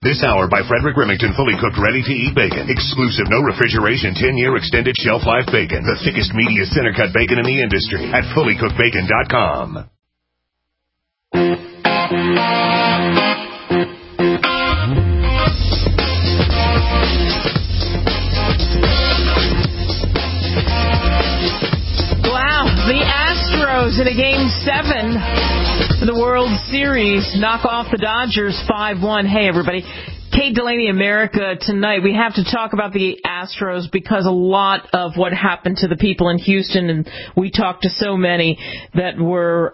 This hour by Frederick Remington, fully cooked, ready-to-eat bacon. Exclusive, no refrigeration, 10-year extended shelf life bacon. The thickest, meatiest center-cut bacon in the industry at fullycookedbacon.com. The Astros in a Game 7 for the World Series knock off the Dodgers 5-1. Hey, everybody. Kate Delaney, America Tonight. We have to talk about the Astros because a lot of what happened to the people in Houston, and we talked to so many that were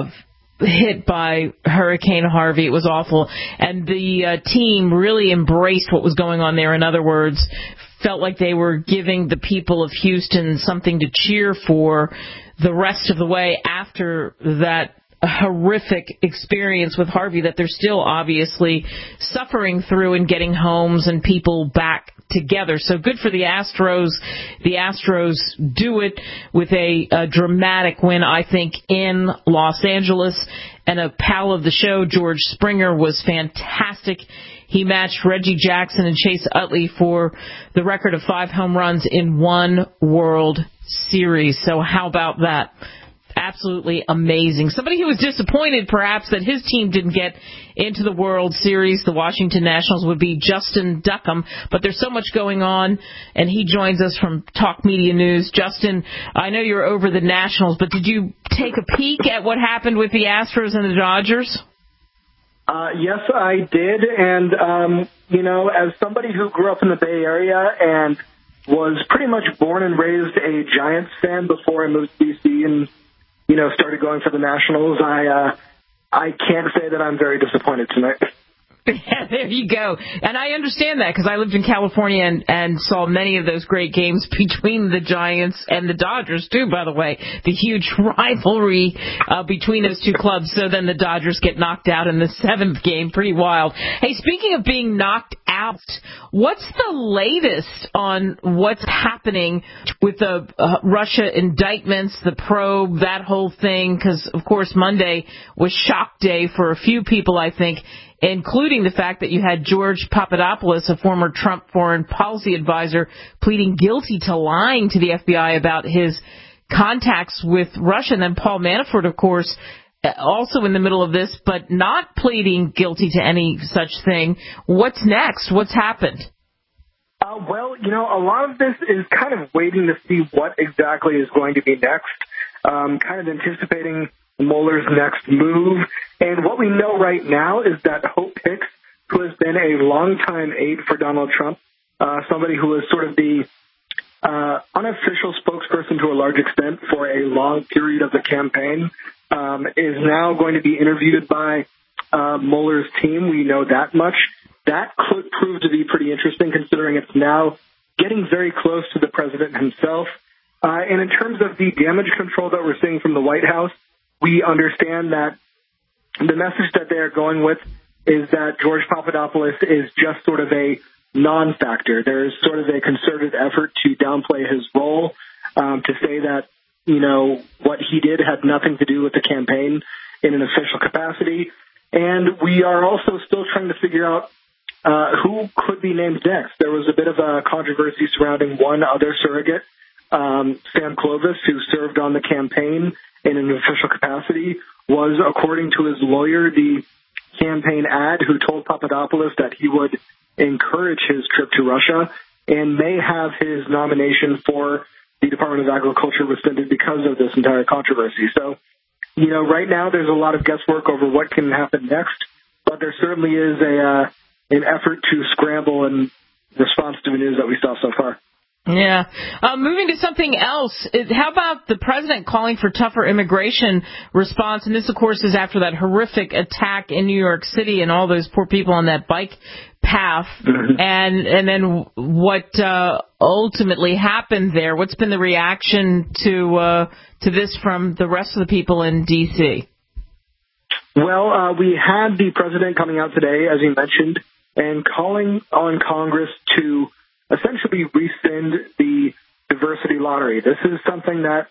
hit by Hurricane Harvey. It was awful. And the team really embraced what was going on there. In other words, felt like they were giving the people of Houston something to cheer for the rest of the way after that horrific experience with Harvey that they're still obviously suffering through and getting homes and people back together. So good for the Astros. The Astros do it with a dramatic win, I think, in Los Angeles. And a pal of the show, George Springer, was fantastic. He matched Reggie Jackson and Chase Utley for the record of 5 home runs in one World Series. So how about that? Absolutely amazing. Somebody who was disappointed, perhaps, that his team didn't get into the World Series, the Washington Nationals, would be Justin Duckham. But there's so much going on, and he joins us from Talk Media News. Justin, I know you're over the Nationals, but did you take a peek at what happened with the Astros and the Dodgers? Yes, I did. And, as somebody who grew up in the Bay Area and was pretty much born and raised a Giants fan before I moved to D.C. and, started going for the Nationals, I can't say that I'm very disappointed tonight. Yeah, there you go. And I understand that because I lived in California and saw many of those great games between the Giants and the Dodgers, too, by the way. The huge rivalry between those two clubs. So then the Dodgers get knocked out in the 7th game. Pretty wild. Hey, speaking of being knocked out, what's the latest on what's happening with the Russia indictments, the probe, that whole thing? Because, of course, Monday was shock day for a few people, I think, including the fact that you had George Papadopoulos, a former Trump foreign policy advisor, pleading guilty to lying to the FBI about his contacts with Russia. And then Paul Manafort, of course, also in the middle of this, but not pleading guilty to any such thing. What's next? What's happened? A lot of this is kind of waiting to see what exactly is going to be next, kind of anticipating Mueller's next move. And what we know right now is that Hope Hicks, who has been a longtime aide for Donald Trump, somebody who is sort of the unofficial spokesperson to a large extent for a long period of the campaign, is now going to be interviewed by Mueller's team. We know that much. That could prove to be pretty interesting considering it's now getting very close to the president himself. And in terms of the damage control that we're seeing from the White House, we understand that the message that they're going with is that George Papadopoulos is just sort of a non-factor. There's sort of a concerted effort to downplay his role, to say that, what he did had nothing to do with the campaign in an official capacity. And we are also still trying to figure out who could be named next. There was a bit of a controversy surrounding one other surrogate, Sam Clovis, who served on the campaign in an official capacity, was, according to his lawyer, the campaign ad who told Papadopoulos that he would encourage his trip to Russia and may have his nomination for the Department of Agriculture rescinded because of this entire controversy. So, right now there's a lot of guesswork over what can happen next, but there certainly is an effort to scramble in response to the news that we saw so far. Yeah. Moving to something else, how about the president calling for tougher immigration response? And this, of course, is after that horrific attack in New York City and all those poor people on that bike path. Mm-hmm. And then what ultimately happened there? What's been the reaction to this from the rest of the people in D.C.? Well, we had the president coming out today, as you mentioned, and calling on Congress to essentially rescind the diversity lottery. This is something that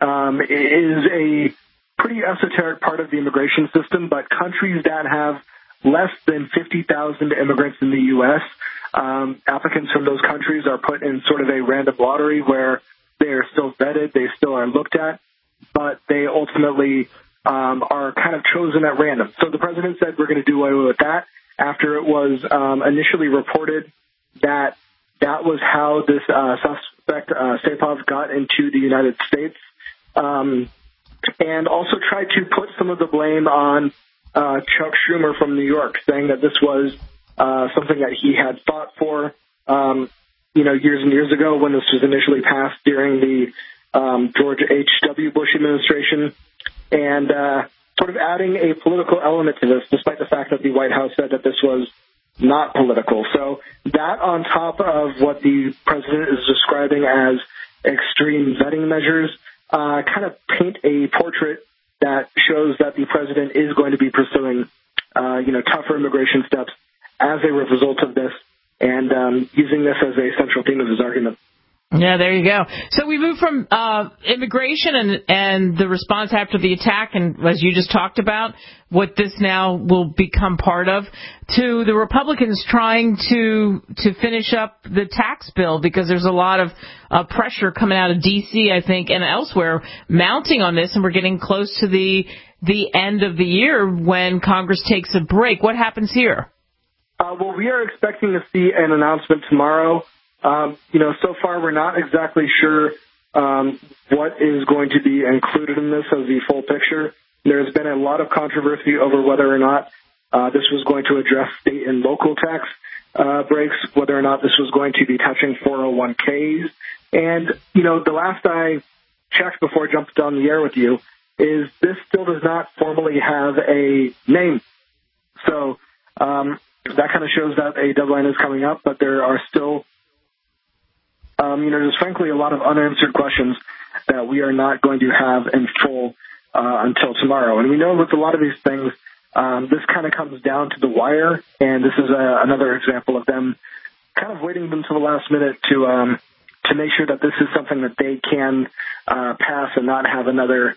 is a pretty esoteric part of the immigration system, but countries that have less than 50,000 immigrants in the U.S. Applicants from those countries are put in sort of a random lottery where they are still vetted, they still are looked at, but they ultimately are kind of chosen at random. So the president said we're going to do away with that after it was initially reported that that was how this suspect, Saipov, got into the United States, and also tried to put some of the blame on Chuck Schumer from New York, saying that this was something that he had fought for, years and years ago when this was initially passed during the George H.W. Bush administration, and sort of adding a political element to this, despite the fact that the White House said that this was not political. So that on top of what the president is describing as extreme vetting measures kind of paint a portrait that shows that the president is going to be pursuing, tougher immigration steps as a result of this, and using this as a central theme of his argument. Yeah, there you go. So we move from immigration and the response after the attack, and as you just talked about, what this now will become part of, to the Republicans trying to finish up the tax bill, because there's a lot of pressure coming out of D.C., I think, and elsewhere mounting on this, and we're getting close to the end of the year when Congress takes a break. What happens here? Well, we are expecting to see an announcement tomorrow. So far we're not exactly sure what is going to be included in this as the full picture. There's been a lot of controversy over whether or not this was going to address state and local tax breaks, whether or not this was going to be touching 401ks. And, the last I checked before I jumped on the air with you is this still does not formally have a name. So that kind of shows that a deadline is coming up, but there are still there's frankly a lot of unanswered questions that we are not going to have in full until tomorrow. And we know with a lot of these things, this kind of comes down to the wire, and this is another example of them kind of waiting until the last minute to make sure that this is something that they can pass and not have another,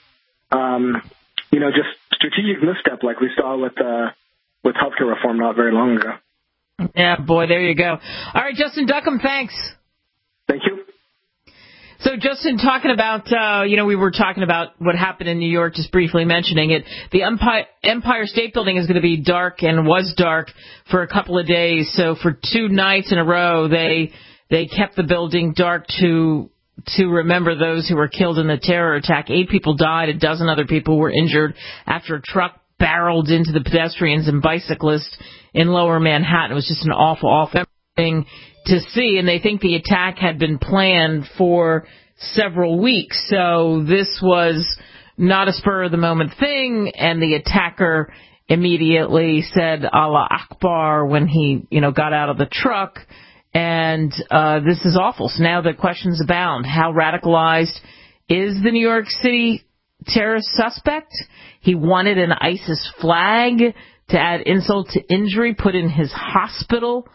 just strategic misstep like we saw with healthcare reform not very long ago. Yeah, boy, there you go. All right, Justin Duckham, thanks. Thank you. So, Justin, talking about, we were talking about what happened in New York, just briefly mentioning it. The Empire State Building is going to be dark and was dark for a couple of days. So for 2 nights in a row, they kept the building dark to remember those who were killed in the terror attack. 8 people died. A dozen other people were injured after a truck barreled into the pedestrians and bicyclists in Lower Manhattan. It was just an awful, awful thing to see, and they think the attack had been planned for several weeks. So this was not a spur-of-the-moment thing, and the attacker immediately said Allah Akbar when he, got out of the truck, and this is awful. So now the questions abound. How radicalized is the New York City terrorist suspect? He wanted an ISIS flag to add insult to injury put in his hospital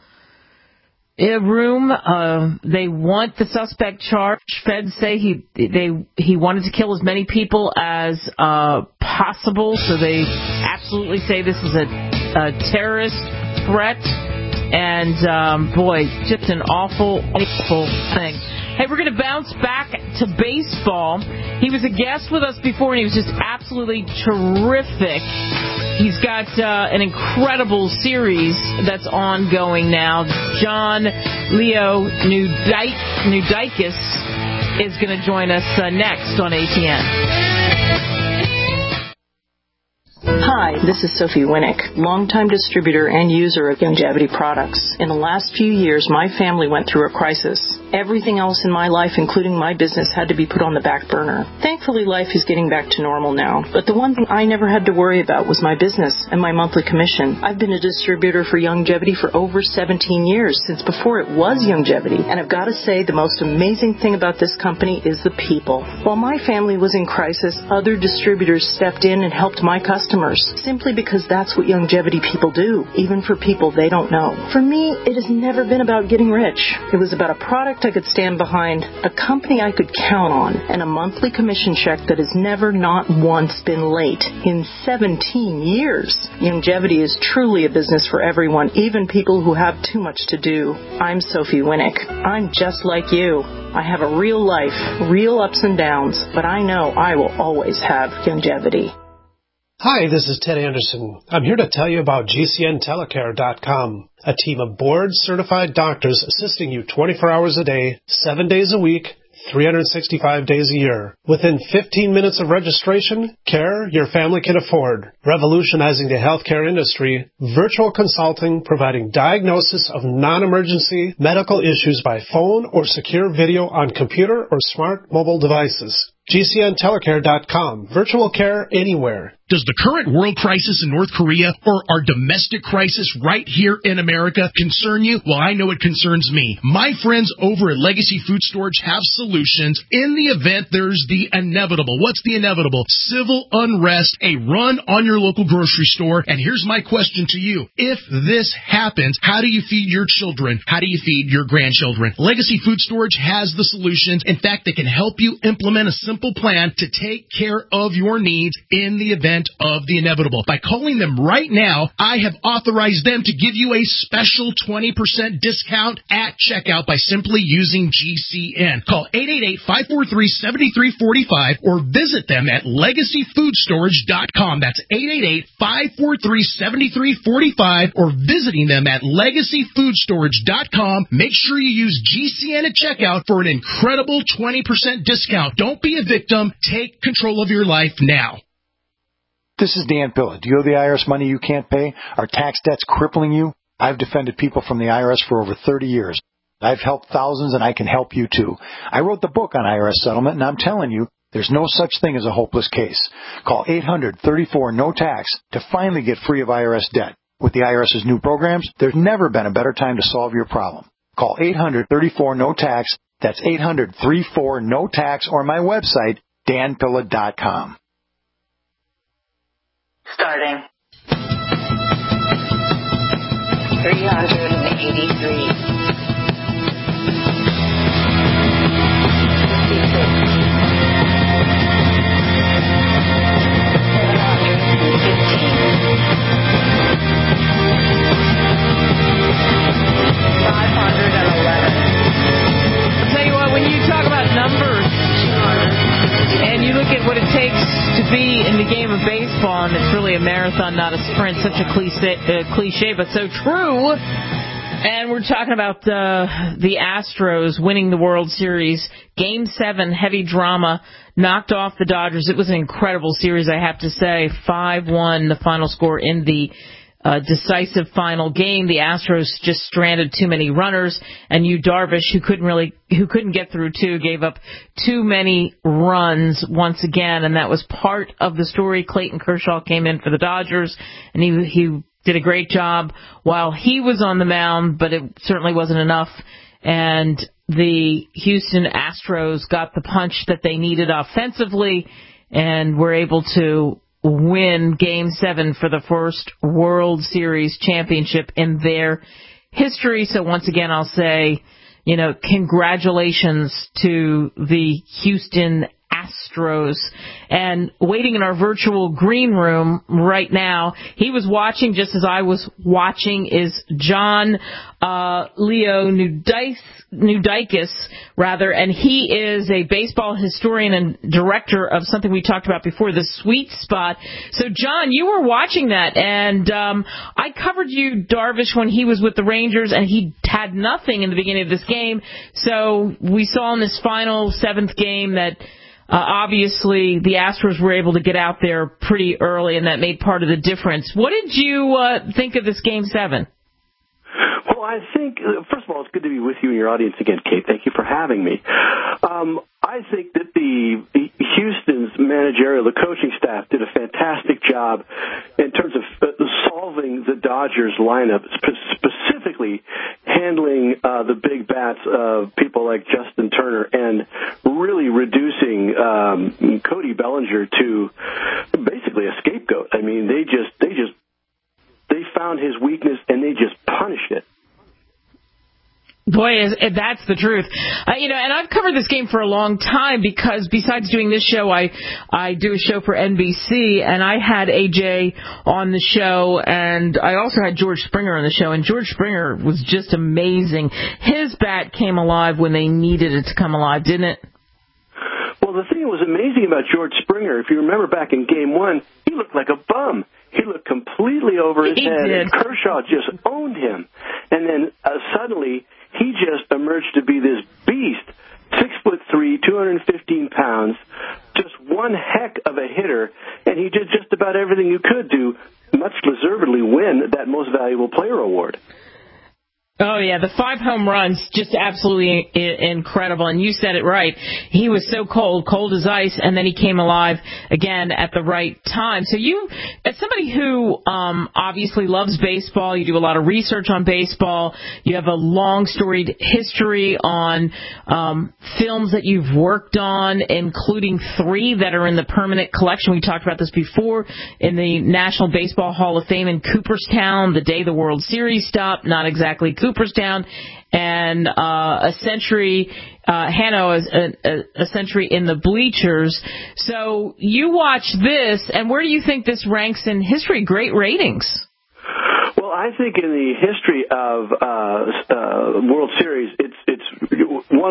room. They want the suspect charged. Feds say he wanted to kill as many people as possible, so they absolutely say this is a terrorist threat. And just an awful thing. Hey, we're going to bounce back to baseball. He was a guest with us before, and he was just absolutely terrific. He's got an incredible series that's ongoing now. John Leo Nudikis is going to join us next on ATN. Hi, this is Sophie Winnick, longtime distributor and user of Youngevity products. In the last few years, my family went through a crisis. Everything else in my life, including my business, had to be put on the back burner. Thankfully, life is getting back to normal now. But the one thing I never had to worry about was my business and my monthly commission. I've been a distributor for Youngevity for over 17 years, since before it was Youngevity. And I've got to say, the most amazing thing about this company is the people. While my family was in crisis, other distributors stepped in and helped my customers, simply because that's what Youngevity people do, even for people they don't know. For me, it has never been about getting rich. It was about a product product I could stand behind, a company I could count on, and a monthly commission check that has never not once been late in 17 years. Youngevity is truly a business for everyone, even people who have too much to do. I'm Sophie Winnick. I'm just like you. I have a real life, real ups and downs, but I know I will always have Youngevity. Hi, this is Ted Anderson. I'm here to tell you about GCNtelecare.com, a team of board-certified doctors assisting you 24 hours a day, 7 days a week, 365 days a year. Within 15 minutes of registration, care your family can afford. Revolutionizing the healthcare industry, virtual consulting providing diagnosis of non-emergency medical issues by phone or secure video on computer or smart mobile devices. GCNtelecare.com. Virtual care anywhere. Does the current world crisis in North Korea or our domestic crisis right here in America concern you? Well, I know it concerns me. My friends over at Legacy Food Storage have solutions in the event there's the inevitable. What's the inevitable? Civil unrest, a run on your local grocery store. And here's my question to you. If this happens, how do you feed your children? How do you feed your grandchildren? Legacy Food Storage has the solutions. In fact, they can help you implement a simple plan to take care of your needs in the event of the inevitable. By calling them right now, I have authorized them to give you a special 20% discount at checkout by simply using GCN. Call 888-543-7345 or visit them at LegacyFoodStorage.com. That's 888-543-7345 or visiting them at LegacyFoodStorage.com. Make sure you use GCN at checkout for an incredible 20% discount. Don't be a victim. Take control of your life now. This is Dan Pilla. Do you owe the IRS money you can't pay? Are tax debts crippling you? I've defended people from the IRS for over 30 years. I've helped thousands, and I can help you too. I wrote the book on IRS settlement, and I'm telling you, there's no such thing as a hopeless case. Call 800-34-NO-TAX to finally get free of IRS debt. With the IRS's new programs, there's never been a better time to solve your problem. Call 800-34-NO-TAX. That's 800-34-NO-TAX or my website, danpilla.com. Starting. 383. 511. I'll tell you what, when you talk about numbers and you look at what it takes to be in the game of baseball, and it's really a marathon, not a sprint, such a cliche, but so true. And we're talking about the Astros winning the World Series. Game 7, heavy drama, knocked off the Dodgers. It was an incredible series, I have to say. 5-1, the final score in the decisive final game. The Astros just stranded too many runners, and Yu Darvish, who couldn't get through two, gave up too many runs once again, and that was part of the story. Clayton Kershaw came in for the Dodgers, and he did a great job while he was on the mound, but it certainly wasn't enough. And the Houston Astros got the punch that they needed offensively and were able to win Game 7 for the first World Series championship in their history. So once again, I'll say, congratulations to the Houston Astros. And waiting in our virtual green room right now, he was watching just as I was watching, is John Leo Nudikis, and he is a baseball historian and director of something we talked about before, The Sweet Spot. So, John, you were watching that, and I covered Yu Darvish when he was with the Rangers, and he had nothing in the beginning of this game. So we saw in this final 7th game that obviously the Astros were able to get out there pretty early, and that made part of the difference. What did you think of this Game 7? Well, I think, first of all, it's good to be with you and your audience again, Kate. Thank you for having me. I think that the Houston's managerial, the coaching staff, did a fantastic job in terms of solving the Dodgers lineup, specifically handling the big bats of people like Justin Turner and really reducing Cody Bellinger to basically a scapegoat. I mean, they found his weakness and they just punished it. Boy, that's the truth. And I've covered this game for a long time because besides doing this show, I do a show for NBC, and I had AJ on the show, and I also had George Springer on the show, and George Springer was just amazing. His bat came alive when they needed it to come alive, didn't it? Well, the thing that was amazing about George Springer, if you remember back in Game 1, he looked like a bum. He looked completely over his head, and Kershaw just owned him. And then suddenly, he just emerged to be this beast, 6'3", 215 pounds, just one heck of a hitter, and he did just about everything you could do, much deservedly win that Most Valuable Player award. Oh, yeah, the 5 home runs, just absolutely incredible. And you said it right. He was so cold as ice, and then he came alive again at the right time. So you, as somebody who obviously loves baseball, you do a lot of research on baseball, you have a long storied history on films that you've worked on, including 3 that are in the permanent collection. We talked about this before, in the National Baseball Hall of Fame in Cooperstown, the day the World Series stopped, not exactly Cooperstown, and a century, Hanno, a century in the bleachers. So you watch this, and where do you think this ranks in history? Great ratings. Well, I think in the history of World Series, it's one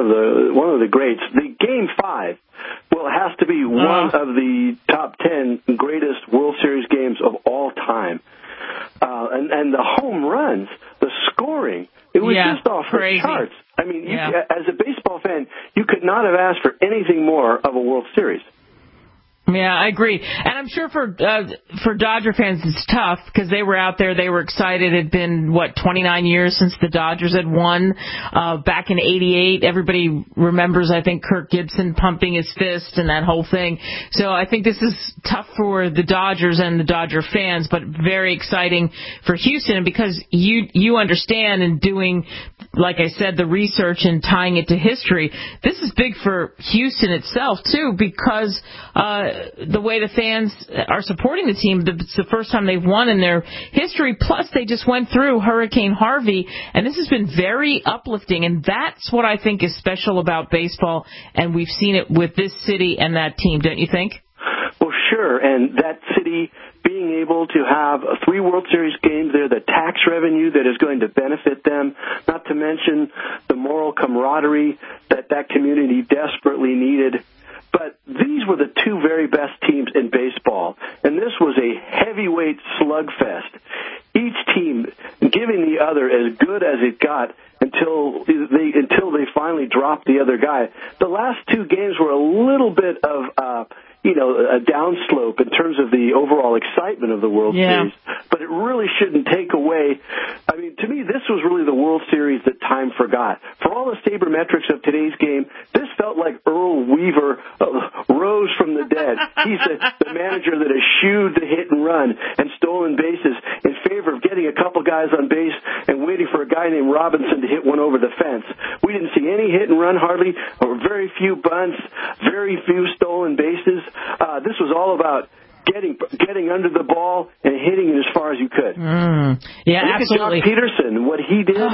of the greats. The Game 5 has to be one of the top 10 greatest World Series games of all time. And the home runs, the scoring, it was just off the charts. I mean, as a baseball fan, you could not have asked for anything more of a World Series. Yeah, I agree. And I'm sure for Dodger fans it's tough because they were out there, they were excited. It had been, 29 years since the Dodgers had won back in 88. Everybody remembers, I think, Kirk Gibson pumping his fist and that whole thing. So I think this is tough for the Dodgers and the Dodger fans, but very exciting for Houston. And because you understand and doing, like I said, the research and tying it to history, this is big for Houston itself, too, because the way the fans are supporting the team, it's the first time they've won in their history. Plus, they just went through Hurricane Harvey, and this has been very uplifting. And that's what I think is special about baseball, and we've seen it with this city and that team, don't you think? Well, sure, and that city being able to have 3 World Series games there, the tax revenue that is going to benefit them, not to mention the moral camaraderie that community desperately needed. But these were the 2 very best teams in baseball, and this was a heavyweight slugfest. Each team giving the other as good as it got until they finally dropped the other guy. The last 2 games were a little bit of a downslope in terms of the overall excitement of the World Series, but it really shouldn't take away. I mean, to me, this was really the World Series that time forgot. For all the sabermetrics of today's game, this felt like Earl Weaver rose from the dead. He's the manager that eschewed the hit and run and stolen bases in favor of getting a couple guys on base and waiting for a guy named Robinson to hit one over the fence. We didn't see any hit and run hardly, or very few bunts, very few stolen bases. This was all about getting under the ball and hitting it as far as you could. Yeah, absolutely. Jock Peterson, what he did.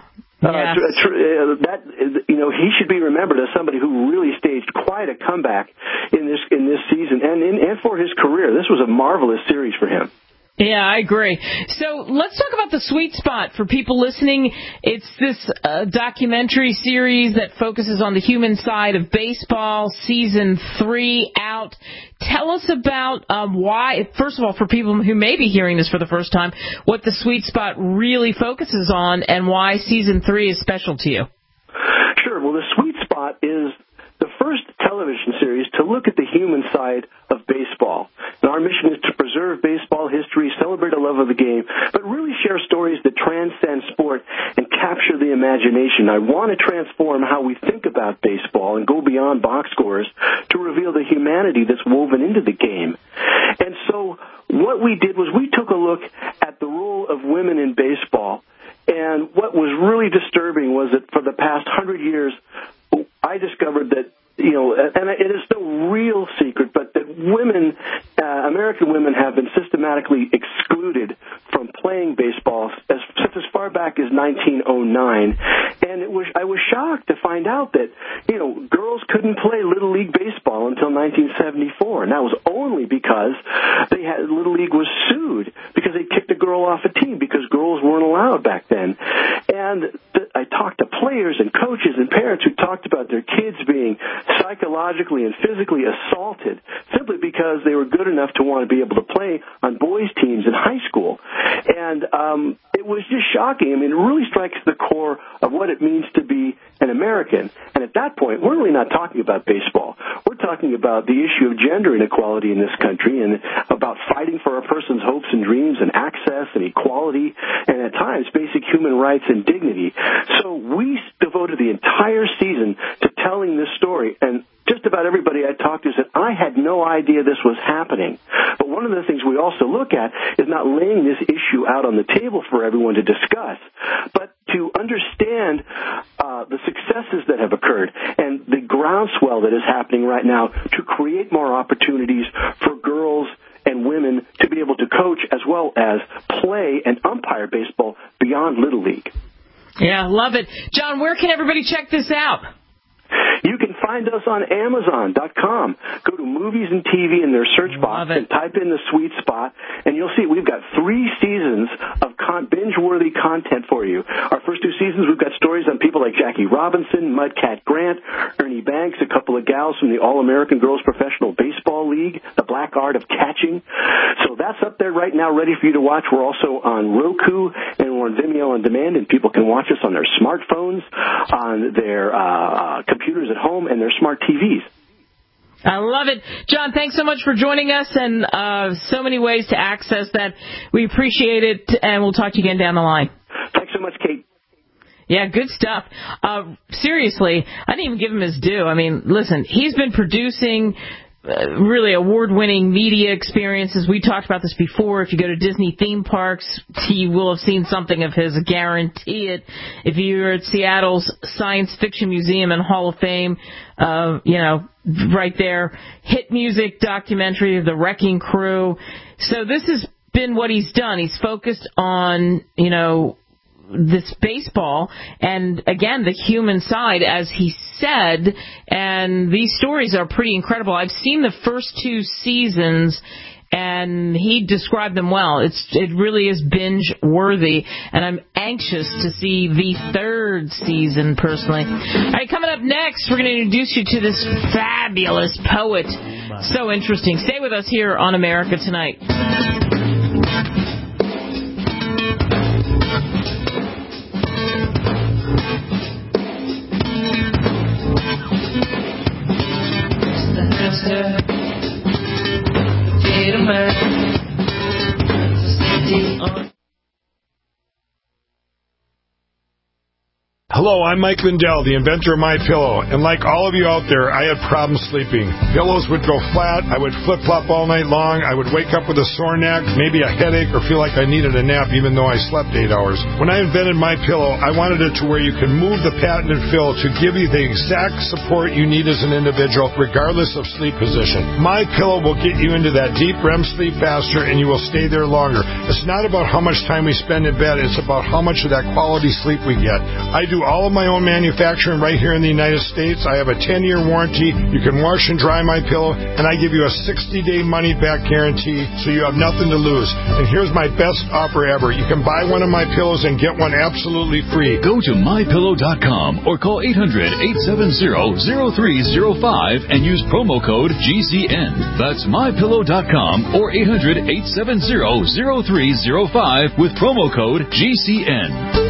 He should be remembered as somebody who really staged quite a comeback in this season and for his career. This was a marvelous series for him. Yeah, I agree. So let's talk about The Sweet Spot for people listening. It's this documentary series that focuses on the human side of baseball, season 3 out. Tell us about why, first of all, for people who may be hearing this for the first time, what The Sweet Spot really focuses on and why season 3 is special to you. Sure. Well, The Sweet Spot is the first television series to look at the human side of baseball. And our mission is to preserve baseball history, celebrate a love of the game, but really share stories that transcend sport and capture the imagination. I want to transform how we think about baseball and go beyond box scores to reveal the humanity that's woven into the game. And so what we did was we took a look at the role of women in baseball. And what was really disturbing was that for the past 100 years, I discovered that, and it is no real secret, but that women, American women, have been systematically excluded from playing baseball since as far back as 1909. And I was shocked to find out that, girls couldn't play Little League baseball until 1974, and that was only because Little League was sued because they kicked a girl off a team because girls weren't allowed back then. And I talked to players and coaches and parents who talked about their kids being psychologically and physically assaulted simply because they were good enough to want to be able to play on boys' teams in high school. And it was just shocking. I mean, it really strikes the core of what it means to be an American. And at that point, we're really not talking about baseball. We're talking about the issue of gender inequality in this country and about fighting for a person's hopes and dreams and access and equality and at times basic human rights and dignity. So we devoted the entire season to telling this story, and just about everybody I talked to said, I had no idea this was happening. But one of the things we also look at is not laying this issue out on the table for everyone to discuss, but to understand the successes that have occurred and the groundswell that is happening right now to create more opportunities for girls and women to be able to coach as well as play and umpire baseball beyond Little League. Yeah, love it. John, where can everybody check this out? You can find us on Amazon.com. Go to Movies and TV in their search box and type in the sweet spot, and you'll see we've got 3 seasons of binge-worthy content for you. Our first 2 seasons, we've got stories on people like Jackie Robinson, Mudcat Grant, Ernie Banks, a couple of gals from the All-American Girls Professional Baseball League, The Black Art of Catching. So that's up there right now, ready for you to watch. We're also on Roku, and we're on Vimeo On Demand, and people can watch us on their smartphones, on their computers at home, and their smart TVs. I love it. John, thanks so much for joining us, and so many ways to access that. We appreciate it, and we'll talk to you again down the line. Thanks so much, Kate. Yeah, good stuff. Seriously, I didn't even give him his due. I mean, listen, he's been producing really award-winning media experiences. We talked about this before. If you go to Disney theme parks, you will have seen something of his. Guarantee it. If you're at Seattle's Science Fiction Museum and Hall of Fame, right there, hit music documentary, The Wrecking Crew. So this has been what he's done. He's focused on, this baseball and, again, the human side, as he said, and these stories are pretty incredible. I've seen the first 2 seasons, and he described them well. It really is binge-worthy, and I'm anxious to see the 3rd season, personally. All right, coming up next, we're going to introduce you to this fabulous poet. So interesting. Stay with us here on America Tonight. Hello, I'm Mike Lindell, the inventor of MyPillow, and like all of you out there, I had problems sleeping. Pillows would go flat, I would flip-flop all night long, I would wake up with a sore neck, maybe a headache, or feel like I needed a nap even though I slept 8 hours. When I invented MyPillow, I wanted it to where you can move the patented fill to give you the exact support you need as an individual, regardless of sleep position. MyPillow will get you into that deep REM sleep faster, and you will stay there longer. It's not about how much time we spend in bed, it's about how much of that quality sleep we get. I do all of my own manufacturing right here in the United States. I have a 10-year warranty. You can wash and dry MyPillow, and I give you a 60-day money-back guarantee, so you have nothing to lose. And here's my best offer ever. You can buy one of my pillows and get one absolutely free. Go to MyPillow.com or call 800-870-0305 and use promo code GCN. That's MyPillow.com or 800-870-0305 with promo code GCN.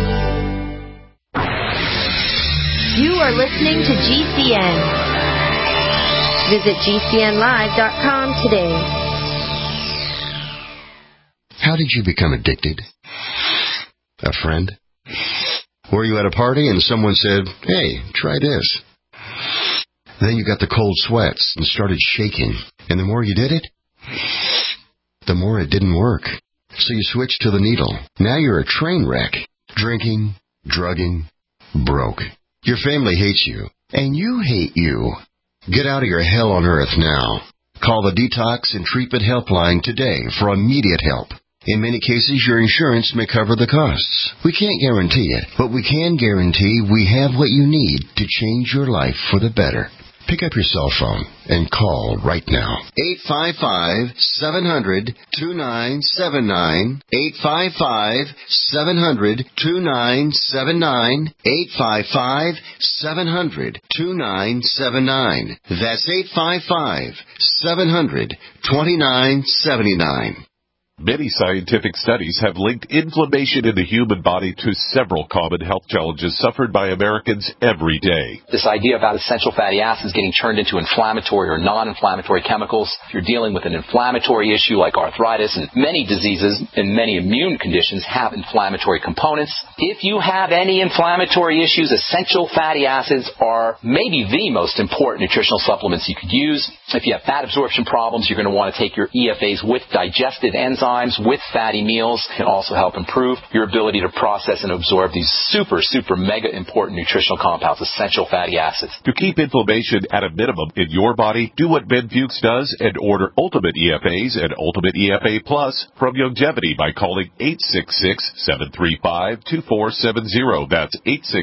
You are listening to GCN. Visit GCNlive.com today. How did you become addicted? A friend? Were you at a party and someone said, hey, try this? Then you got the cold sweats and started shaking. And the more you did it, the more it didn't work. So you switched to the needle. Now you're a train wreck. Drinking, drugging, broke. Your family hates you, and you hate you. Get out of your hell on earth now. Call the Detox and Treatment Helpline today for immediate help. In many cases, your insurance may cover the costs. We can't guarantee it, but we can guarantee we have what you need to change your life for the better. Pick up your cell phone and call right now. 855-700-2979. 855-700-2979. 855-700-2979. That's 855-700-2979. Many scientific studies have linked inflammation in the human body to several common health challenges suffered by Americans every day. This idea about essential fatty acids getting turned into inflammatory or non-inflammatory chemicals, if you're dealing with an inflammatory issue like arthritis, and many diseases and many immune conditions have inflammatory components. If you have any inflammatory issues, essential fatty acids are maybe the most important nutritional supplements you could use. If you have fat absorption problems, you're going to want to take your EFAs with digestive enzymes, with fatty meals. Can also help improve your ability to process and absorb these super mega important nutritional compounds, essential fatty acids. To keep inflammation at a minimum in your body, do what Ben Fuchs does and order Ultimate EFAs and Ultimate EFA Plus from Longevity by calling 866-735-2470. That's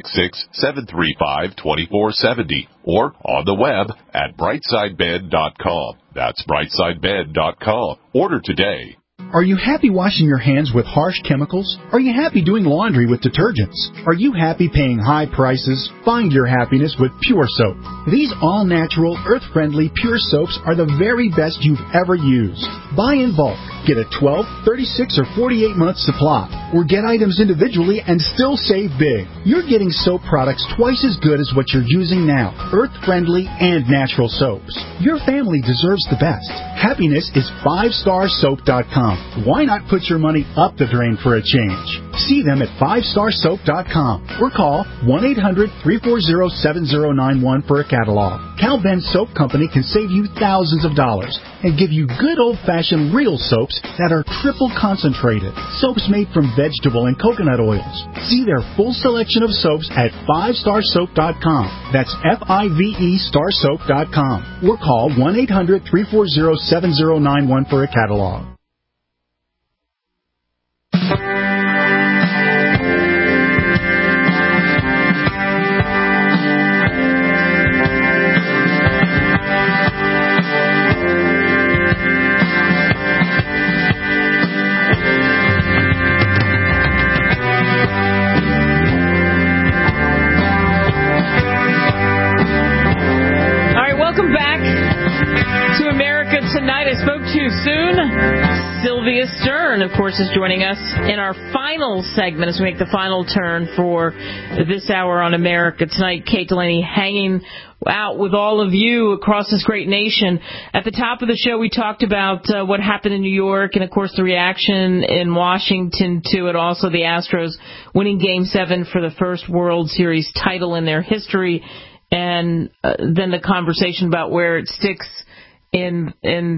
866-735-2470. Or on the web at brightsidebed.com. That's brightsidebed.com. Order today. Are you happy washing your hands with harsh chemicals? Are you happy doing laundry with detergents? Are you happy paying high prices? Find your happiness with Pure Soap. These all-natural, earth-friendly Pure Soaps are the very best you've ever used. Buy in bulk. Get a 12, 36, or 48-month supply. Or get items individually and still save big. You're getting soap products twice as good as what you're using now. Earth-friendly and natural soaps. Your family deserves the best. Happiness is 5starsoap.com. Why not put your money up the drain for a change? See them at 5starsoap.com or call 1-800-340-7091 for a catalog. Cal Ben Soap Company can save you thousands of dollars and give you good old-fashioned real soaps that are triple concentrated. Soaps made from vegetable and coconut oils. See their full selection of soaps at 5starsoap.com. That's F-I-V-E starsoap.com or call 1-800-340-7091 for a catalog. Welcome back to America Tonight. I spoke too soon. Sylvia Stern, of course, is joining us in our final segment as we make the final turn for this hour on America Tonight. Kate Delaney hanging out with all of you across this great nation. At the top of the show, we talked about what happened in New York and, of course, the reaction in Washington to it. Also, the Astros winning Game 7 for the first World Series title in their history. And then the conversation about where it sticks in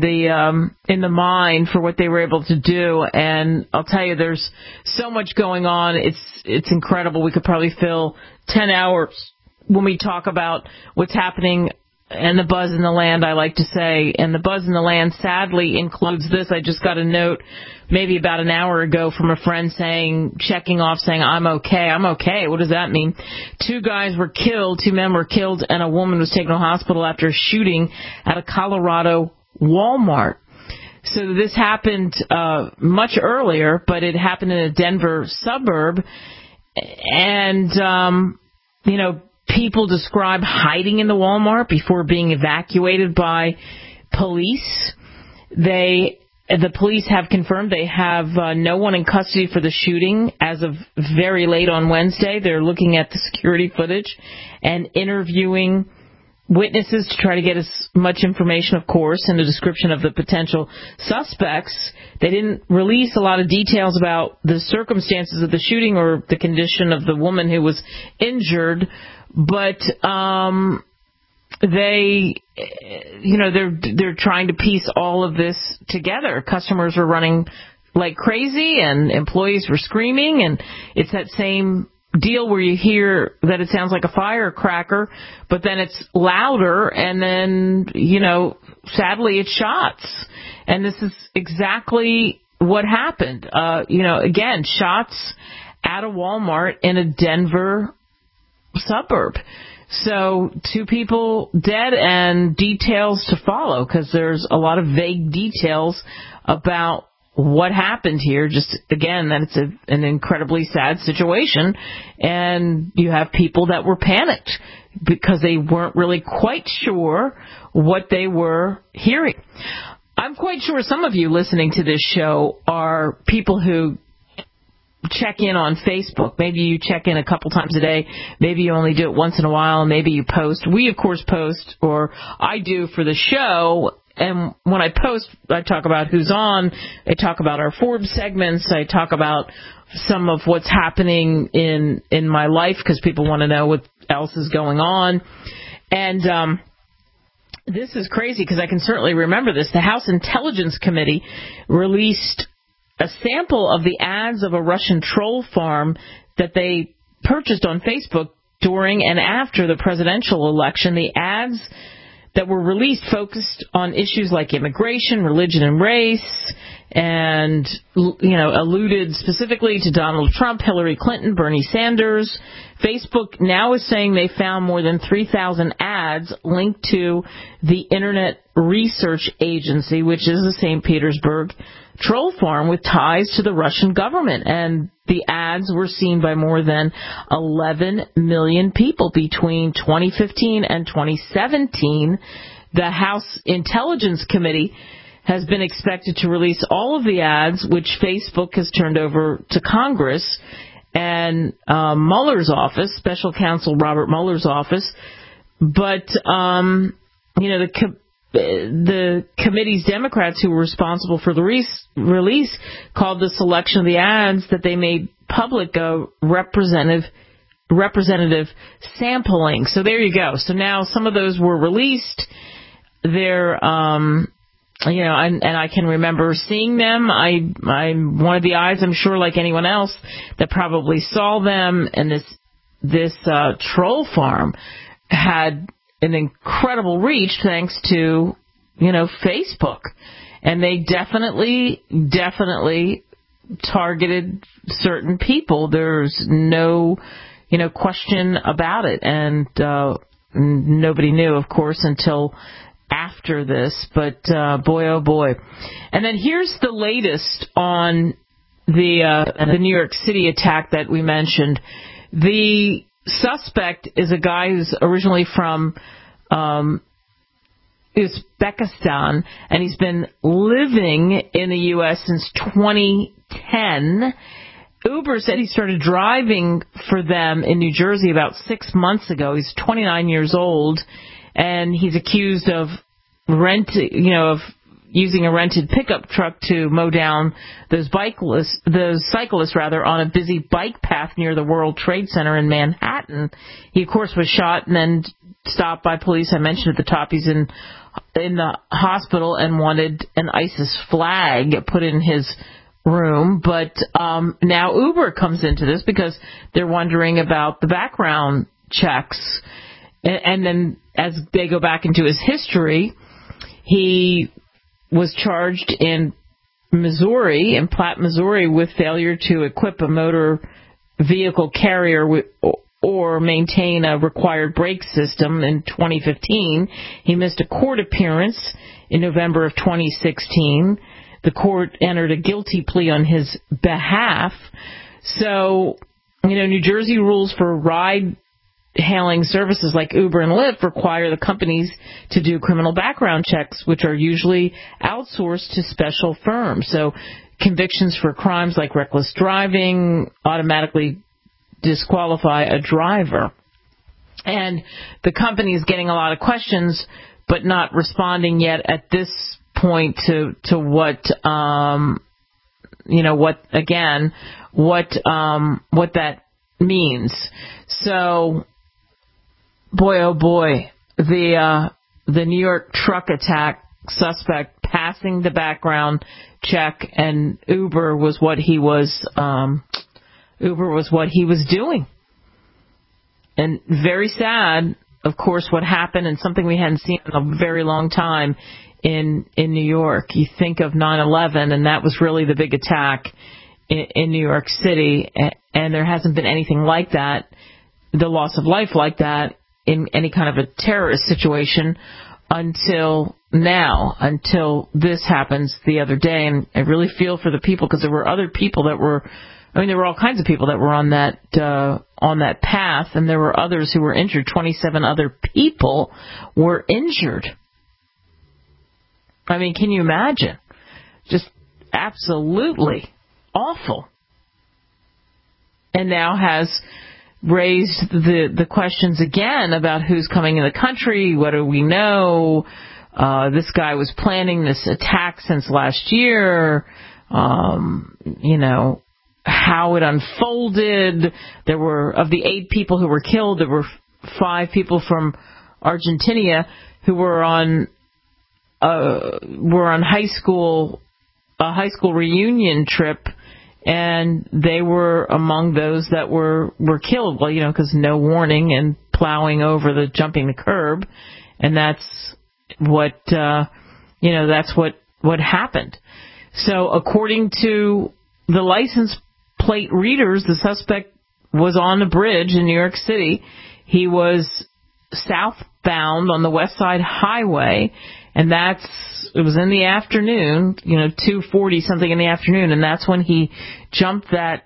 the mind for what they were able to do. And I'll tell you, there's so much going on. It's incredible. We could probably fill 10 hours when we talk about what's happening and the buzz in the land, I like to say. And the buzz in the land sadly includes this. I just got a note maybe about an hour ago from a friend checking off saying, I'm okay. I'm okay. What does that mean? 2 men were killed, and a woman was taken to a hospital after a shooting at a Colorado Walmart. So this happened much earlier, but it happened in a Denver suburb. And, people describe hiding in the Walmart before being evacuated by police. The police have confirmed they have no one in custody for the shooting as of very late on Wednesday. They're looking at the security footage and interviewing witnesses to try to get as much information, of course, and a description of the potential suspects. They didn't release a lot of details about the circumstances of the shooting or the condition of the woman who was injured, but they're trying to piece all of this together. Customers were running like crazy and employees were screaming, and it's that same deal where you hear that it sounds like a firecracker, but then it's louder, and then, sadly it's shots. And this is exactly what happened. Again, shots at a Walmart in a Denver suburb. So 2 people dead and details to follow, because there's a lot of vague details about what happened here. Just, again, that it's an incredibly sad situation, and you have people that were panicked because they weren't really quite sure what they were hearing. I'm quite sure some of you listening to this show are people who check in on Facebook. Maybe you check in a couple times a day. Maybe you only do it once in a while. Maybe you post. We, of course, post, or I do for the show. And when I post, I talk about who's on. I talk about our Forbes segments. I talk about some of what's happening in my life, because people want to know what else is going on. And this is crazy, because I can certainly remember this. The House Intelligence Committee released a sample of the ads of a Russian troll farm that they purchased on Facebook during and after the presidential election. The ads that were released focused on issues like immigration, religion, and race, and, alluded specifically to Donald Trump, Hillary Clinton, Bernie Sanders. Facebook now is saying they found more than 3,000 ads linked to the Internet Research Agency, which is the St. Petersburg troll farm with ties to the Russian government. And the ads were seen by more than 11 million people between 2015 and 2017. The House Intelligence Committee has been expected to release all of the ads, which Facebook has turned over to Congress and Mueller's office, Special Counsel Robert Mueller's office. But, the committee's Democrats who were responsible for the release called the selection of the ads that they made public a representative sampling. So there you go. So now some of those were released. They're, and I can remember seeing them. I'm one of the eyes, I'm sure, like anyone else, that probably saw them. And this troll farm had an incredible reach thanks to, Facebook. And they definitely targeted certain people. There's no, question about it. And nobody knew, of course, until after this. But boy, oh boy. And then here's the latest on the New York City attack that we mentioned. The suspect is a guy who's originally from Uzbekistan, and he's been living in the U.S. since 2010. Uber said he started driving for them in New Jersey about 6 months ago. He's 29 years old, and he's accused of using a rented pickup truck to mow down those cyclists on a busy bike path near the World Trade Center in Manhattan. He, of course, was shot and then stopped by police. I mentioned at the top he's in the hospital and wanted an ISIS flag put in his room. But now Uber comes into this because they're wondering about the background checks. And then as they go back into his history, he was charged in Platte, Missouri, with failure to equip a motor vehicle carrier or maintain a required brake system in 2015. He missed a court appearance in November of 2016. The court entered a guilty plea on his behalf. So, New Jersey rules for ride-hailing services like Uber and Lyft require the companies to do criminal background checks, which are usually outsourced to special firms. So convictions for crimes like reckless driving automatically disqualify a driver. And the company is getting a lot of questions, but not responding yet at this point to what that means. So, boy, oh boy, the New York truck attack suspect passing the background check, and Uber was what he was doing. And very sad of course, what happened and something we hadn't seen in a very long time in New York. You think of 9/11, and that was really the big attack in New York City, and there hasn't been anything like that, the loss of life like that, in any kind of a terrorist situation until now, until this happens the other day. And I really feel for the people, because there were other people that were, there were all kinds of people that were on that path, and there were others who were injured. 27 other people were injured. I mean, can you imagine? Just absolutely awful. And now has raised the questions again about who's coming in the country. What do we know? This guy was planning this attack since last year. How it unfolded. There were, of the 8 people who were killed, there were 5 people from Argentina who were on a high school reunion trip, and they were among those that were killed. Well, because no warning and plowing over jumping the curb, and that's what that's what happened. So according to the license plate readers, the suspect was on a bridge in New York City. He was southbound on the West Side Highway, and it was in the afternoon, 2:40 something in the afternoon, and that's when he jumped that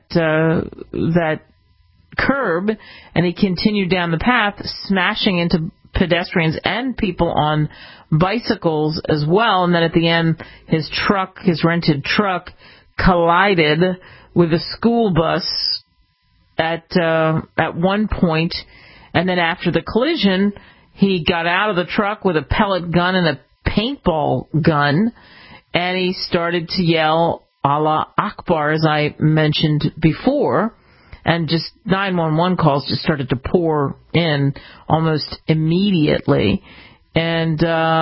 curb, and he continued down the path, smashing into pedestrians and people on bicycles as well. And then at the end, his rented truck, collided with a school bus at one point, and then after the collision, he got out of the truck with a pellet gun and a paintball gun, and he started to yell Allah Akbar, as I mentioned before, and just 911 calls just started to pour in almost immediately. And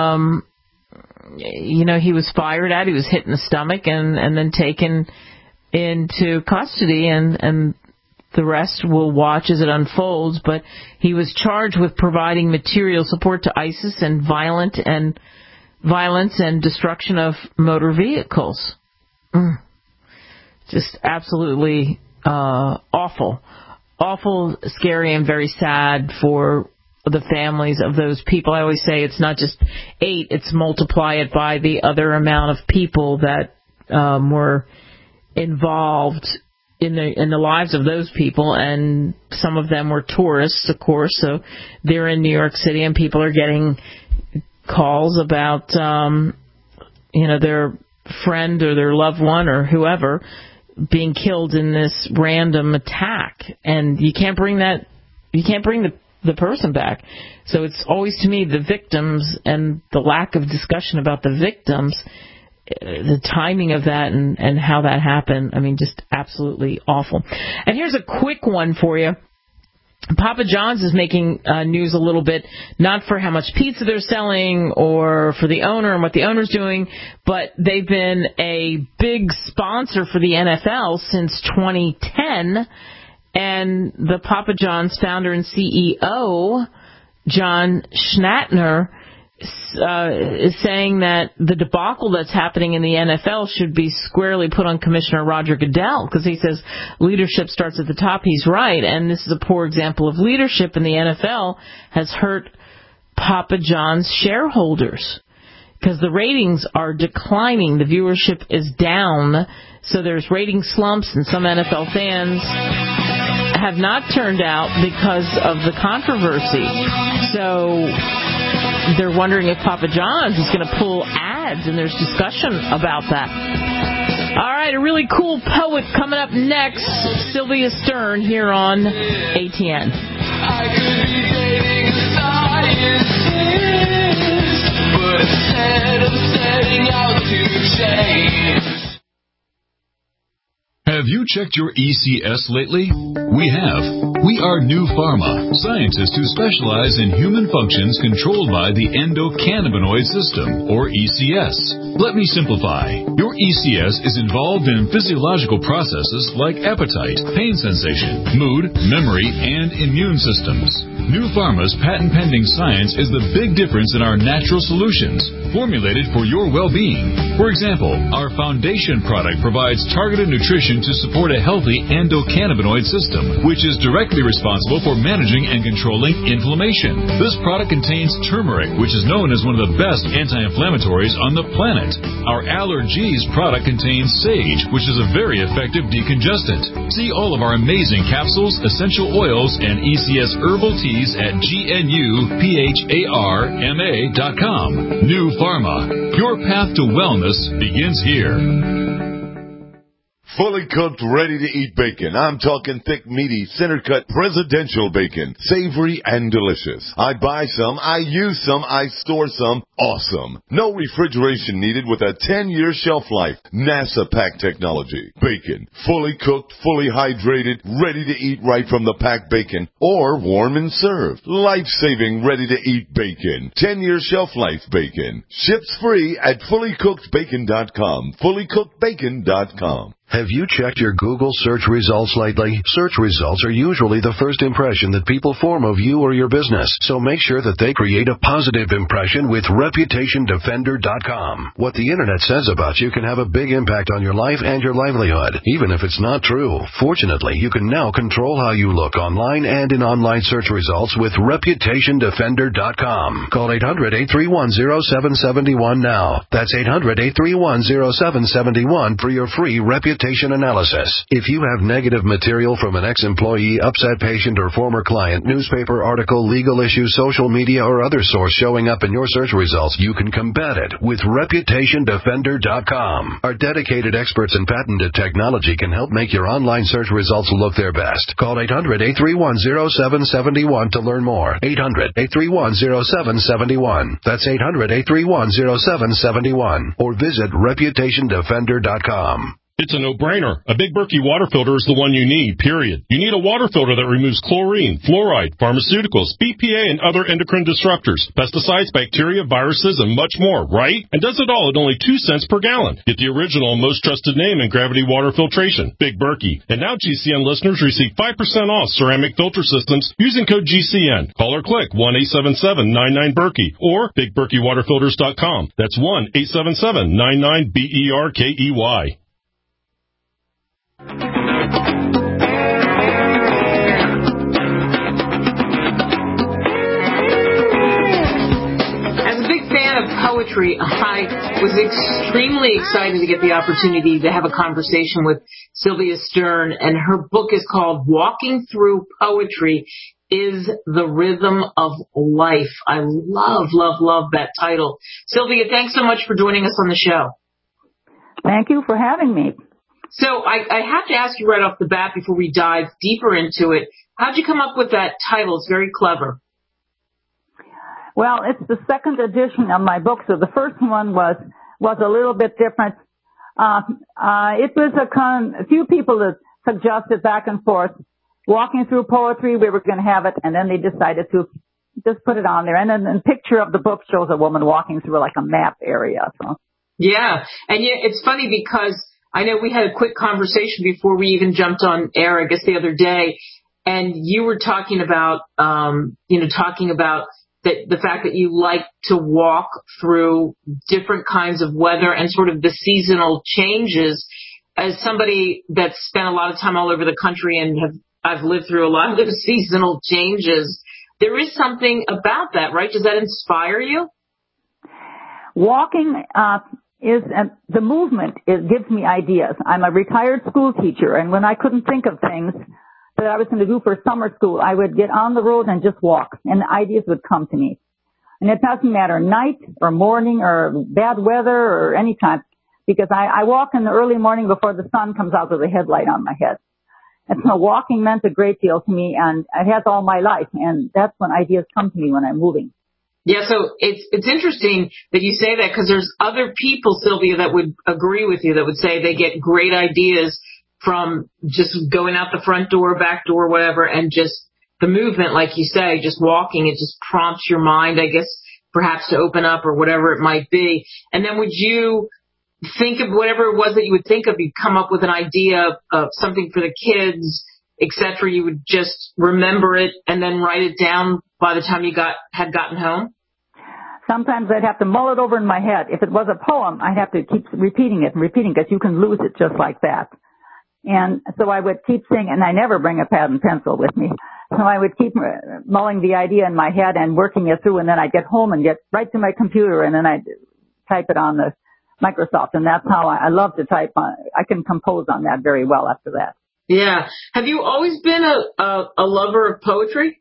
he was fired at, he was hit in the stomach, and then taken into custody, and the rest we'll watch as it unfolds. But he was charged with providing material support to ISIS and violence and destruction of motor vehicles. Just absolutely awful, scary, and very sad for the families of those people. I always say it's not just 8; it's multiply it by the other amount of people that were involved in the lives of those people, and some of them were tourists, of course, so they're in New York City, and people are getting calls about their friend or their loved one or whoever being killed in this random attack, and you can't bring the person back. So it's always, to me, the victims and the lack of discussion about the victims, the timing of that and how that happened. I mean, just absolutely awful. And here's a quick one for you. Papa John's is making news a little bit, not for how much pizza they're selling or for the owner and what the owner's doing, but they've been a big sponsor for the NFL since 2010. And the Papa John's founder and CEO, John Schnatter, is saying that the debacle that's happening in the NFL should be squarely put on Commissioner Roger Goodell, because he says leadership starts at the top. He's right, and this is a poor example of leadership in the NFL, has hurt Papa John's shareholders, because the ratings are declining. The viewership is down, so there's rating slumps, and some NFL fans have not turned out because of the controversy. So they're wondering if Papa John's is going to pull ads, and there's discussion about that. All right, a really cool poet coming up next, Sylvia Stern, here on ATN. I could be dating a scientist, but instead of setting out to change. Have you checked your ECS lately? We have. We are New Pharma, scientists who specialize in human functions controlled by the endocannabinoid system, or ECS. Let me simplify. Your ECS is involved in physiological processes like appetite, pain sensation, mood, memory, and immune systems. New Pharma's patent-pending science is the big difference in our natural solutions, formulated for your well-being. For example, our Foundation product provides targeted nutrition to support a healthy endocannabinoid system, which is directly responsible for managing and controlling inflammation. This product contains turmeric, which is known as one of the best anti-inflammatories on the planet. Our Allergies product contains sage, which is a very effective decongestant. See all of our amazing capsules, essential oils, and ECS herbal teas at GNUPHARMA.com. New Pharma. Your path to wellness begins here. Fully cooked, ready-to-eat bacon. I'm talking thick, meaty, center-cut, presidential bacon. Savory and delicious. I buy some, I use some, I store some. Awesome. No refrigeration needed with a 10-year shelf life. NASA pack technology. Bacon. Fully cooked, fully hydrated, ready to eat right from the packed bacon. Or warm and served. Life-saving, ready-to-eat bacon. 10-year shelf life bacon. Ships free at fullycookedbacon.com. Fullycookedbacon.com. Have you checked your Google search results lately? Search results are usually the first impression that people form of you or your business, so make sure that they create a positive impression with ReputationDefender.com. What the Internet says about you can have a big impact on your life and your livelihood, even if it's not true. Fortunately, you can now control how you look online and in online search results with ReputationDefender.com. Call 800-831-0771 now. That's 800-831-0771 for your free reputation analysis. If you have negative material from an ex-employee, upset patient, or former client, newspaper article, legal issue, social media, or other source showing up in your search results, you can combat it with ReputationDefender.com. Our dedicated experts in patented technology can help make your online search results look their best. Call 800-831-0771 to learn more. 800-831-0771. That's 800-831-0771. Or visit ReputationDefender.com. It's a no-brainer. A Big Berkey water filter is the one you need, period. You need a water filter that removes chlorine, fluoride, pharmaceuticals, BPA, and other endocrine disruptors, pesticides, bacteria, viruses, and much more, right? And does it all at only 2 cents per gallon. Get the original and most trusted name in gravity water filtration, Big Berkey. And now GCN listeners receive 5% off ceramic filter systems using code GCN. Call or click 1-877-99-BERKEY or BigBerkeyWaterFilters.com. That's 1-877-99-BERKEY. As a big fan of poetry, I was extremely excited to get the opportunity to have a conversation with Sylvia Stern, and her book is called Walking Through Poetry is the Rhythm of Life. I love that title. Sylvia, thanks so much for joining us on the show. Thank you for having me. So I have to ask you right off the bat before we dive deeper into it, how'd you come up with that title? It's very clever. Well, it's the second edition of my book, so the first one was a little bit different. It was a few people that suggested back and forth, walking through poetry, we were going to have it, and then they decided to just put it on there. And then the picture of the book shows a woman walking through like a map area. So. Yeah, and it's funny because I know we had a quick conversation before we even jumped on air, I guess the other day, and you were talking about, the fact that you like to walk through different kinds of weather and sort of the seasonal changes. As somebody that's spent a lot of time all over the country and I've lived through a lot of those seasonal changes, there is something about that, right? Does that inspire you? Walking, the movement gives me ideas. I'm a retired school teacher, and when I couldn't think of things that I was going to do for summer school, I would get on the road and just walk, and the ideas would come to me. And it doesn't matter night or morning or bad weather or any time, because I walk in the early morning before the sun comes out with a headlight on my head. And so walking meant a great deal to me, and it has all my life, and that's when ideas come to me when I'm moving. Yeah, so it's interesting that you say that, because there's other people, Sylvia, that would agree with you, that would say they get great ideas from just going out the front door, back door, whatever, and just the movement, like you say, just walking, it just prompts your mind, I guess, perhaps to open up or whatever it might be. And then would you think of whatever it was that you would think of, you'd come up with an idea of something for the kids, etc. You would just remember it and then write it down by the time you had gotten home? Sometimes I'd have to mull it over in my head. If it was a poem, I'd have to keep repeating it because you can lose it just like that. And so I would keep saying, and I never bring a pad and pencil with me. So I would keep mulling the idea in my head and working it through, and then I'd get home and get right to my computer, and then I'd type it on the Microsoft. And that's how I love to type on. I can compose on that very well after that. Yeah. Have you always been a lover of poetry?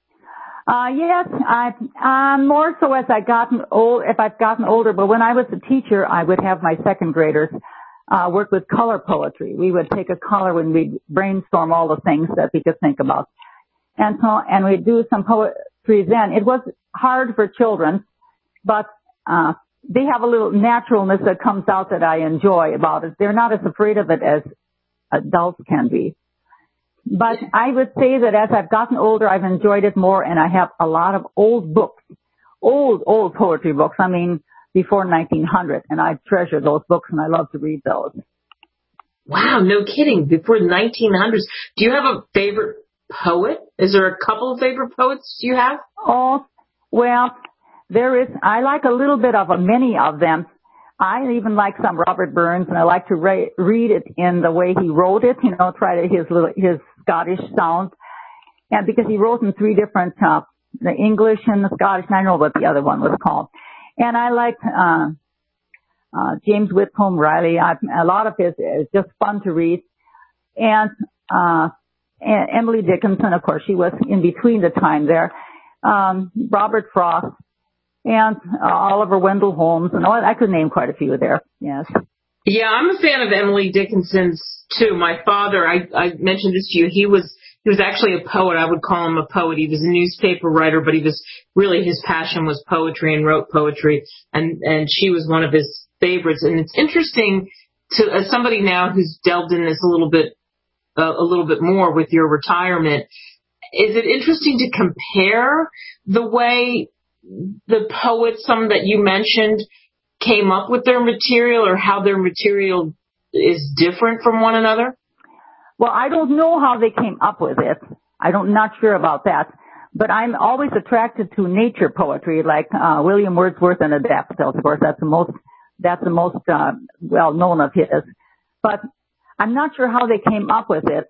Yes, more so as I've gotten older, but when I was a teacher, I would have my second graders, work with color poetry. We would take a color and we'd brainstorm all the things that we could think about. And we'd do some poetry then. It was hard for children, but, they have a little naturalness that comes out that I enjoy about it. They're not as afraid of it as adults can be. But I would say that as I've gotten older, I've enjoyed it more, and I have a lot of old books, old poetry books. I mean, before 1900, and I treasure those books, and I love to read those. Wow, no kidding. Before the 1900s. Do you have a favorite poet? Is there a couple of favorite poets you have? Oh, well, there is. I like a little bit of many of them. I even like some Robert Burns, and I like to read it in the way he wrote it, try to his Scottish sound. And because he wrote in three different, the English and the Scottish, and I know what the other one was called. And I like, James Whitcomb Riley. A lot of his is just fun to read. And Emily Dickinson, of course, she was in between the time there. Robert Frost. And Oliver Wendell Holmes, and I could name quite a few there, yes. Yeah, I'm a fan of Emily Dickinson's, too. My father, I mentioned this to you, he was actually a poet. I would call him a poet. He was a newspaper writer, but his passion was poetry and wrote poetry, and she was one of his favorites. And it's interesting as somebody now who's delved in this a little bit more with your retirement, is it interesting to compare the way the poets, some that you mentioned, came up with their material, or how their material is different from one another? Well, I don't know how they came up with it. I'm not sure about that. But I'm always attracted to nature poetry, like William Wordsworth and the Daffodils. Of course, that's the most well known of his. But I'm not sure how they came up with it.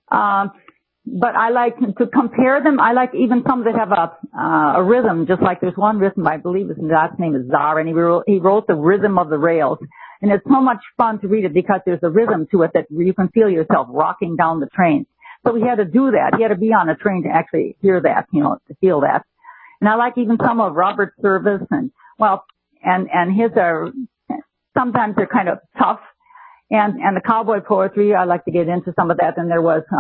But I like to compare them. I like even some that have a rhythm, just like there's one rhythm, I believe his last name is Czar, and he wrote The Rhythm of the Rails. And it's so much fun to read it because there's a rhythm to it that you can feel yourself rocking down the train. So he had to do that. He had to be on a train to actually hear that, to feel that. And I like even some of Robert Service and his are, sometimes they're kind of tough. And the cowboy poetry, I like to get into some of that. And there was,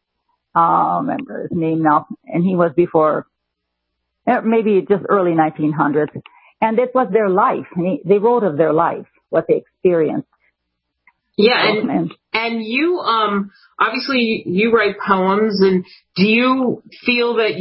I remember his name now, and he was before, maybe just early 1900s. And it was their life. They wrote of their life, what they experienced. Yeah, and you, obviously you write poems, and do you feel that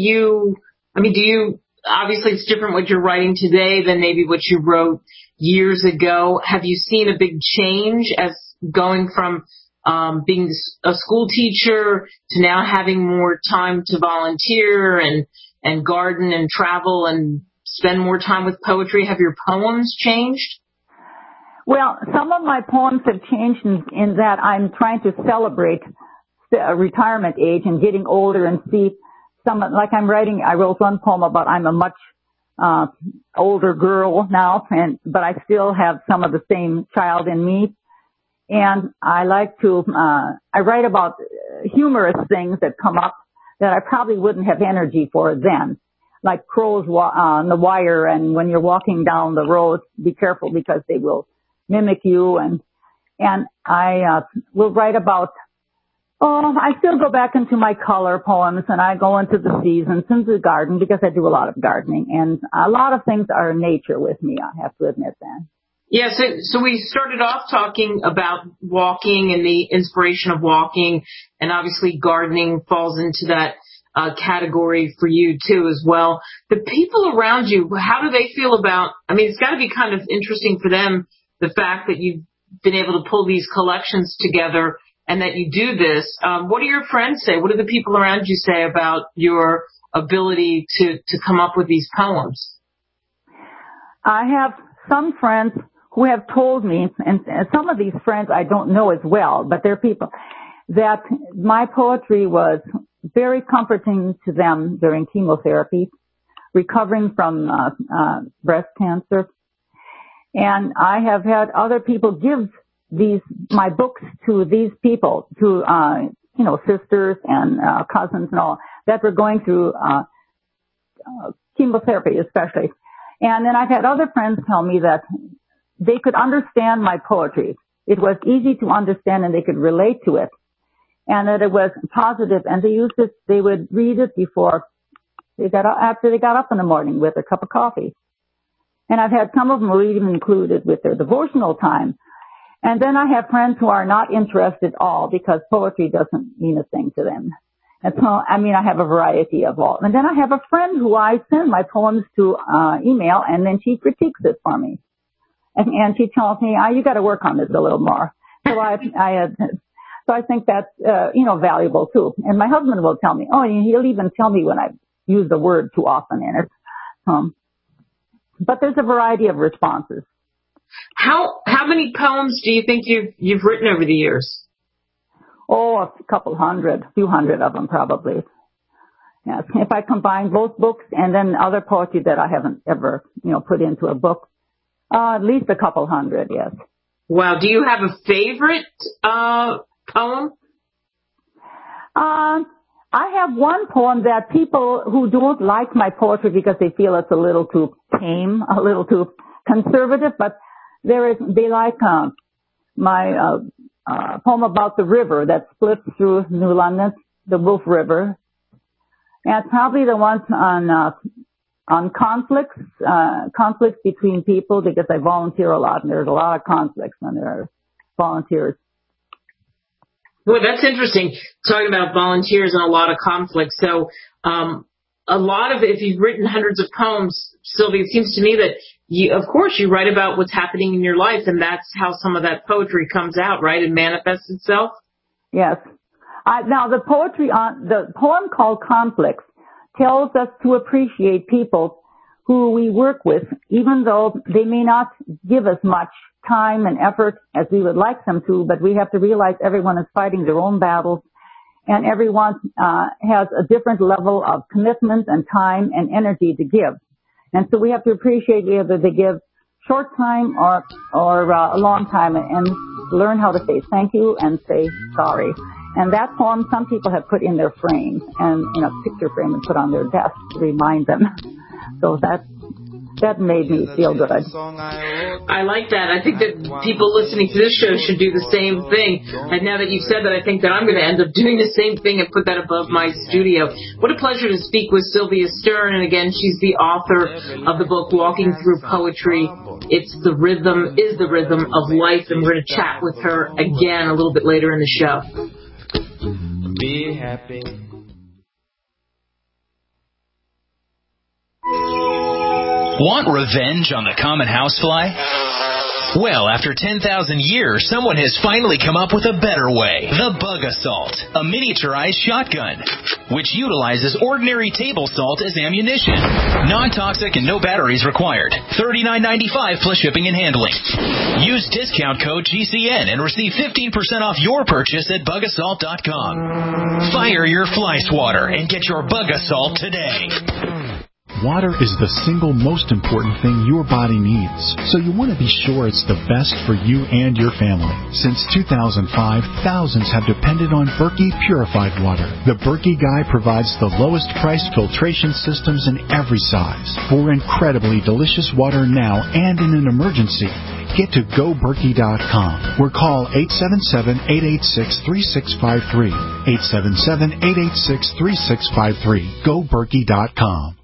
obviously it's different what you're writing today than maybe what you wrote years ago. Have you seen a big change as going from being a school teacher to now having more time to volunteer and garden and travel and spend more time with poetry? Have your poems changed? Well, some of my poems have changed in that I'm trying to celebrate the retirement age and getting older and see like I wrote one poem about I'm a much older girl now, but I still have some of the same child in me. And I like to, I write about humorous things that come up that I probably wouldn't have energy for then. Like crows on the wire, and when you're walking down the road, be careful because they will mimic you. And I will write about, I still go back into my color poems, and I go into the seasons, into the garden, because I do a lot of gardening. And a lot of things are nature with me, I have to admit that. Yeah, so we started off talking about walking and the inspiration of walking, and obviously gardening falls into that category for you too as well. The people around you, how do they feel about, I mean, it's got to be kind of interesting for them, the fact that you've been able to pull these collections together and that you do this. What do your friends say? What do the people around you say about your ability to come up with these poems? I have some friends who have told me, and some of these friends I don't know as well, but they're people, that my poetry was very comforting to them during chemotherapy, recovering from breast cancer. And I have had other people give my books to these people, to, sisters and cousins and all, that were going through chemotherapy especially. And then I've had other friends tell me that they could understand my poetry. It was easy to understand and they could relate to it. And that it was positive, and they would read it after they got up in the morning with a cup of coffee. And I've had some of them even included with their devotional time. And then I have friends who are not interested at all because poetry doesn't mean a thing to them. And so, I have a variety of all. And then I have a friend who I send my poems to email, and then she critiques it for me. And she tells me, you got to work on this a little more. So I think that's, valuable too. And my husband will tell me, he'll even tell me when I use the word too often in it. But there's a variety of responses. How many poems do you think you've written over the years? A few hundred of them probably. Yes. If I combine both books and then other poetry that I haven't ever, put into a book, at least a couple hundred, yes. Wow. Do you have a favorite poem? I have one poem that people who don't like my poetry because they feel it's a little too tame, a little too conservative, but they like my poem about the river that splits through New London, the Wolf River. And probably the ones on conflicts between people, because I volunteer a lot and there's a lot of conflicts when there are volunteers. Well, that's interesting, talking about volunteers and a lot of conflict. So a lot of, if you've written hundreds of poems, Sylvia, it seems to me that, of course, you write about what's happening in your life, and that's how some of that poetry comes out, right, and manifests itself? Yes. Now, the poem called Conflicts tells us to appreciate people who we work with, even though they may not give us much time and effort as we would like them to, but we have to realize everyone is fighting their own battles, and everyone has a different level of commitment and time and energy to give. And so we have to appreciate whether they give short time or a long time, and learn how to say thank you and say sorry. And that poem some people have put in their frame and in a picture frame and put on their desk to remind them. So that made me feel good. I like that. I think that people listening to this show should do the same thing. And now that you've said that, I think that I'm going to end up doing the same thing and put that above my studio. What a pleasure to speak with Sylvia Stern. And again, she's the author of the book, Walking Through Poetry. It's the rhythm of life. And we're going to chat with her again a little bit later in the show. Be happy. Want revenge on the common housefly? Well, after 10,000 years, someone has finally come up with a better way. The Bug Assault, a miniaturized shotgun, which utilizes ordinary table salt as ammunition. Non-toxic and no batteries required. $39.95 plus shipping and handling. Use discount code GCN and receive 15% off your purchase at bugassault.com. Fire your fly swatter and get your Bug Assault today. Water is the single most important thing your body needs, so you want to be sure it's the best for you and your family. Since 2005, thousands have depended on Berkey purified water. The Berkey Guy provides the lowest priced filtration systems in every size for incredibly delicious water now and in an emergency. Get to GoBerkey.com or call 877-886-3653. 877-886-3653. GoBerkey.com.